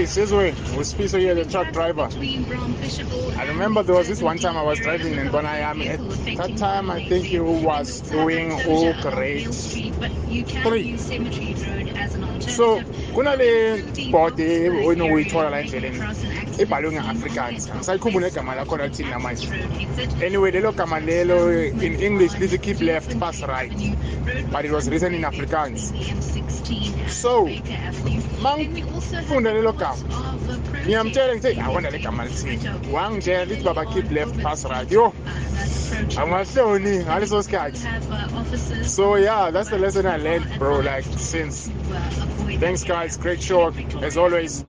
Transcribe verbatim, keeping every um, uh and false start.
Hey, Sizwe, we speak here, the truck driver. I remember there was this one time I was driving in Bonayami. At that time, I think he was doing all grade three. So, kuna le body when we told la endleleni ibhalwe nge-Afrikaans. Ngisayikhumbula igama lakhona lithini namanje. Anyway, lelo gama lelo in English lithi keep left, pass right. But it was written in Afrikaans. So, mangifunda lelo gama. Ngiyamtshela ngithi awona le gama lithini. Wangitshela lithi baba keep left, pass right. Yo. Amahloni ngaleso sikhathi. So yeah, that's the lesson I learned, bro, like since. Thanks guys, great show as always.